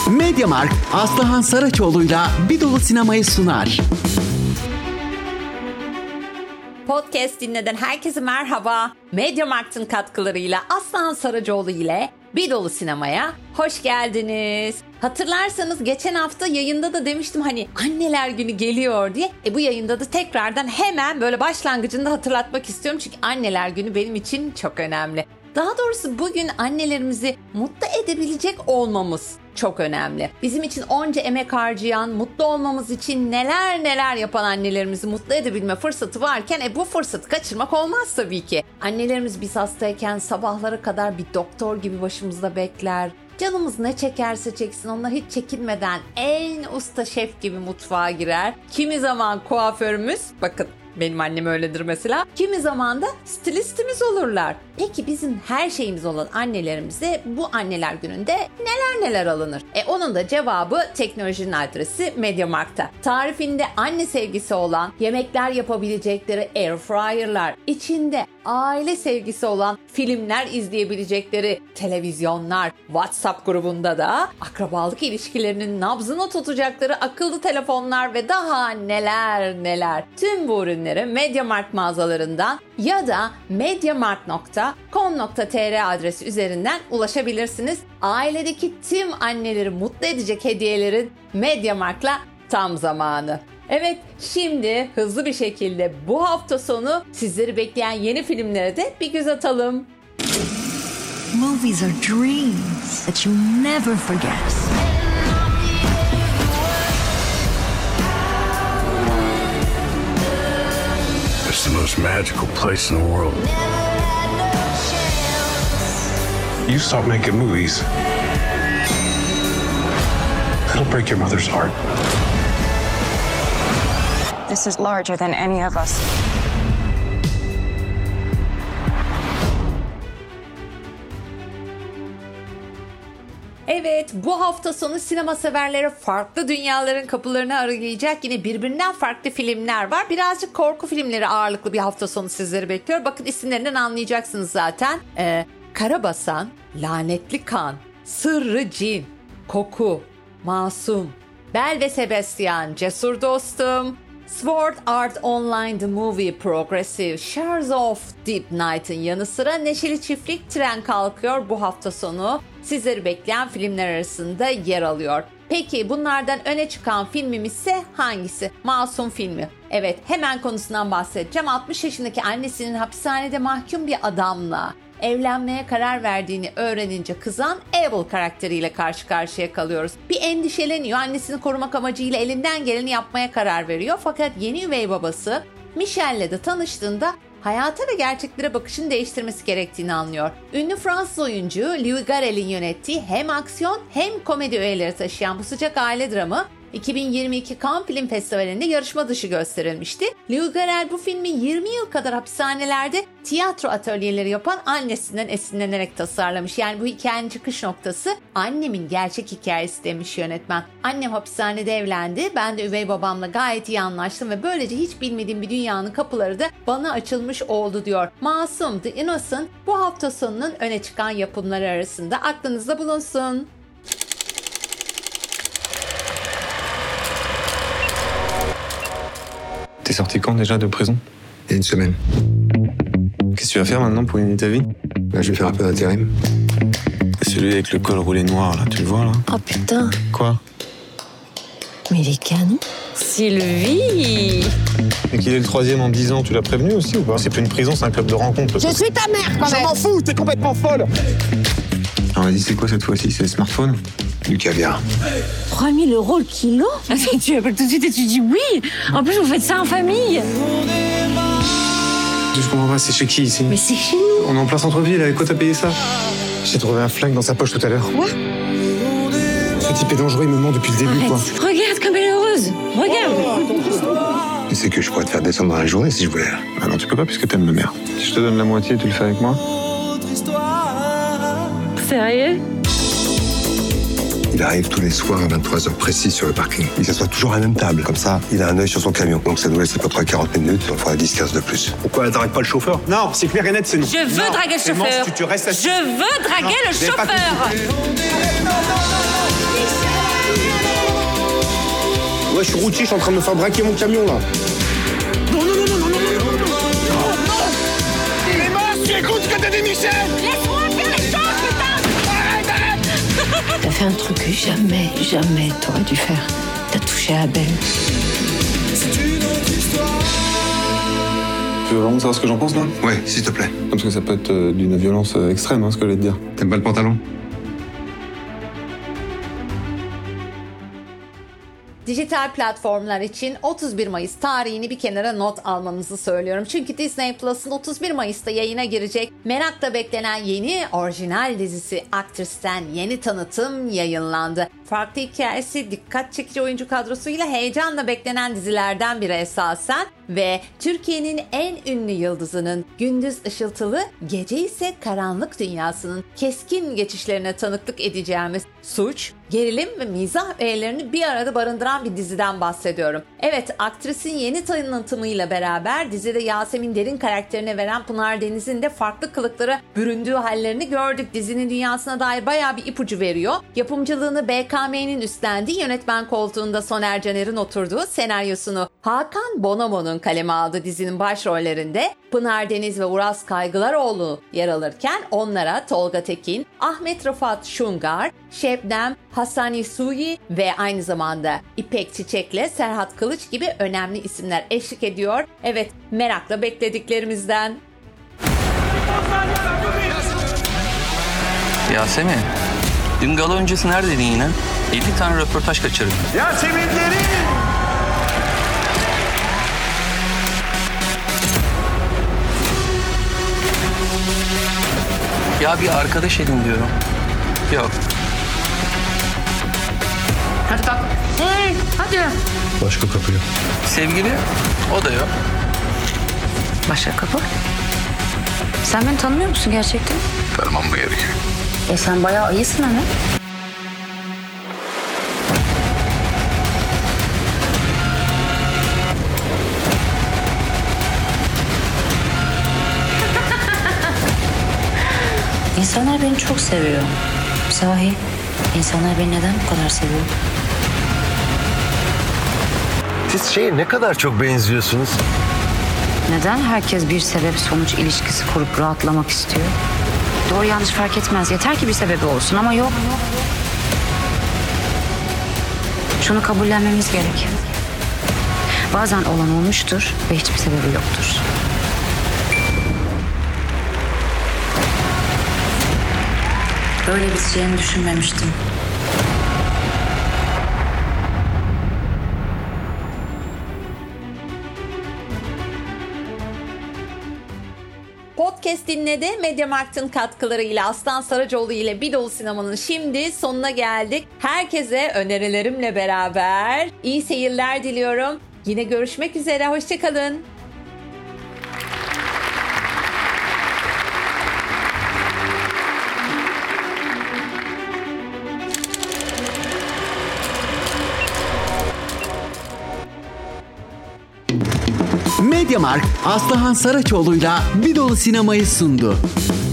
Mediamarkt, Aslıhan Saraçoğlu'yla Bir Dolu Sinema'yı sunar. Podcast dinleden herkese merhaba. Mediamarkt'ın katkılarıyla Aslıhan Saraçoğlu ile Bir Dolu Sinema'ya hoş geldiniz. Hatırlarsanız geçen hafta yayında da demiştim hani anneler günü geliyor diye. Bu yayında da tekrardan hemen böyle başlangıcında hatırlatmak istiyorum. Çünkü anneler günü benim için çok önemli. Daha doğrusu bugün annelerimizi mutlu edebilecek olmamız çok önemli. Bizim için onca emek harcayan, mutlu olmamız için neler yapan annelerimizi mutlu edebilme fırsatı varken bu fırsatı kaçırmak olmaz tabii ki. Annelerimiz biz hastayken sabahlara kadar bir doktor gibi başımızda bekler. Canımız ne çekerse çeksin onlar hiç çekinmeden en usta şef gibi mutfağa girer. Kimi zaman kuaförümüz, bakın benim annem öyledir mesela. Kimi zaman da stilistimiz olurlar. Peki bizim her şeyimiz olan annelerimize bu anneler gününde neler alınır? Onun da cevabı teknolojinin adresi Mediamarkt'ta. Tarifinde anne sevgisi olan, yemekler yapabilecekleri airfryer'lar, içinde aile sevgisi olan filmler izleyebilecekleri televizyonlar, WhatsApp grubunda da akrabalık ilişkilerinin nabzını tutacakları akıllı telefonlar ve daha neler. Tüm bu ürünleri Mediamarkt mağazalarından ya da mediamarkt.com.tr adresi üzerinden ulaşabilirsiniz. Ailedeki tüm anneleri mutlu edecek hediyelerin Mediamarkt'la tam zamanı. Evet, şimdi hızlı bir şekilde bu hafta sonu sizleri bekleyen yeni filmlere de bir göz atalım. Movies are dreams that you never forget. It's the most magical place in the world. You stop making movies, it'll break your mother's heart. This is larger than any of us. Evet, bu hafta sonu sinema severlere farklı dünyaların kapılarını aralayacak yine birbirinden farklı filmler var. Birazcık korku filmleri ağırlıklı bir hafta sonu sizleri bekliyor. Bakın isimlerinden anlayacaksınız zaten. Karabasan, Lanetli Kan, Sırrı Cin, Koku, Masum, Belle ve Sebastian, Cesur Dostum, Sword Art Online The Movie Progressive, Shares of Deep Night'ın yanı sıra Neşeli Çiftlik Tren Kalkıyor bu hafta sonu sizleri bekleyen filmler arasında yer alıyor. Peki bunlardan öne çıkan filmimiz ise hangisi? Masum filmi. Evet, hemen konusundan bahsedeceğim. 60 yaşındaki annesinin hapishanede mahkum bir adamla evlenmeye karar verdiğini öğrenince kızan Abel karakteriyle karşı karşıya kalıyoruz. Bir endişeleniyor, annesini korumak amacıyla elinden geleni yapmaya karar veriyor. Fakat yeni üvey babası Michelle'le de tanıştığında hayata ve gerçeklere bakışını değiştirmesi gerektiğini anlıyor. Ünlü Fransız oyuncu Louis Garrel'in yönettiği hem aksiyon hem komedi öğeleri taşıyan bu sıcak aile dramı 2022 Cannes Film Festivali'nde yarışma dışı gösterilmişti. Louis Garrel bu filmi 20 yıl kadar hapishanelerde tiyatro atölyeleri yapan annesinden esinlenerek tasarlamış. Yani bu hikayenin çıkış noktası annemin gerçek hikayesi demiş yönetmen. Annem hapishanede evlendi, ben de üvey babamla gayet iyi anlaştım ve böylece hiç bilmediğim bir dünyanın kapıları da bana açılmış oldu diyor. Masum, The Innocent bu hafta sonunun öne çıkan yapımları arasında, aklınızda bulunsun. T'es sorti quand déjà de prison? Il y a une semaine. Qu'est-ce que tu vas faire maintenant pour gagner ta vie? Là, je vais faire un peu d'intérim. Celui avec le col roulé noir, là, tu le vois, là? Oh putain, Quoi? mais il est canon. Sylvie! Et qu'il est le troisième en 10 ans, tu l'as prévenu aussi ou pas? C'est plus une prison, c'est un club de rencontre. Je suis ta mère quand même. m'en fous, t'es complètement folle. On m'a dit c'est quoi cette fois-ci? C'est le smartphone? Du caviar. 3 000 € le kilo. Tu appelles tout de suite et tu dis oui. En plus, vous faites ça en famille. Je comprends pas, c'est chez qui ici? Mais c'est chez nous. On est en plein centre-ville, avec quoi t'as payé ça? J'ai trouvé un flingue dans sa poche tout à l'heure. Quoi? Ce type est dangereux, il me ment depuis le début, Arrête. quoi. Regarde comme elle est heureuse. Regarde. Tu sais que je pourrais te faire descendre dans la journée si je voulais. Ah non, tu peux pas puisque t'aimes ma mère. Si je te donne la moitié, tu le fais avec moi? Sérieux? Il arrive tous les soirs à 23h précis sur le parking. Il s'assoit toujours à la même table. Comme ça, il a un œil sur son camion. Donc ça nous laisse à peu près 40 minutes. On fera 10-15 de plus. Pourquoi elle t'arrête pas le chauffeur? Non, c'est clair et net, c'est non. Je veux draguer le chauffeur. Tu restes assis. Je veux draguer le chauffeur. Ouais, je suis routier, je suis en train de me faire braquer mon camion là. Non, non, non, non, non, non, non, non, non, non, non. Mais mince, tu écoutes ce que t'as dit, Michel? Laisse-moi faire les choses, putain! Arrête, arrête. T'as fait un truc que jamais t'aurais dû faire. T'as touché à Abel. Tu veux vraiment savoir ce que j'en pense là? Ouais, s'il te plaît. Parce que ça peut être d'une violence extrême, ce que je vais te dire. T'aimes pas le pantalon? Dijital platformlar için 31 Mayıs tarihini bir kenara not almanızı söylüyorum. Çünkü Disney Plus'ın 31 Mayıs'ta yayına girecek merakla beklenen yeni orijinal dizisi Actress'ten yeni tanıtım yayınlandı. Farklı hikayesi, dikkat çekici oyuncu kadrosuyla heyecanla beklenen dizilerden biri esasen ve Türkiye'nin en ünlü yıldızının gündüz ışıltılı, gece ise karanlık dünyasının keskin geçişlerine tanıklık edeceğimiz suç, gerilim ve mizah öğelerini bir arada barındıran bir diziden bahsediyorum. Evet, Aktris'in yeni tanıtımıyla beraber dizide Yasemin Derin karakterine veren Pınar Deniz'in de farklı kılıklara büründüğü hallerini gördük. Dizinin dünyasına dair bayağı bir ipucu veriyor. Yapımcılığını BKM'nin üstlendiği, yönetmen koltuğunda Soner Caner'in oturduğu, senaryosunu Hakan Bonomo'nun kaleme aldığı dizinin başrollerinde Pınar Deniz ve Uras Kaygılaroğlu yer alırken onlara Tolga Tekin, Ahmet Rıfat Şungar, Şebnem Hasanisuyi ve aynı zamanda İpek Çiçek'le Serhat Kılıç gibi önemli isimler eşlik ediyor. Evet, merakla beklediklerimizden. Yasemin, dün gala öncesi neredeydin yine? 50 tane röportaj kaçırdın. Yasemin Derin. Ya bir arkadaş edin diyorum. Yok. Hadi kalk. Hey, hadi. Başka kapı yok. Sevgili, o da yok. Başka kapı. Sen beni tanımıyor musun gerçekten? Tanımam mı gerekiyor? Sen bayağı ayısın hani. İnsanlar beni çok seviyor. Sahi, insanlar beni neden bu kadar seviyor? Siz şeye ne kadar çok benziyorsunuz. Neden herkes bir sebep-sonuç ilişkisi kurup rahatlamak istiyor? Doğru yanlış fark etmez. Yeter ki bir sebebi olsun ama yok. Şunu kabullenmemiz gerek. Bazen olan olmuştur ve hiçbir sebebi yoktur. Böyle biteceğini düşünmemiştim. Podcast dinledi. Mediamarkt'ın katkılarıyla Aslan Saracoğlu ile Bir Dolu Sinema'nın şimdi sonuna geldik. Herkese önerilerimle beraber iyi seyirler diliyorum. Yine görüşmek üzere. Hoşçakalın. Mediamarkt Aslıhan Saraçoğlu'yla Bir Dolu Sinema'yı sundu.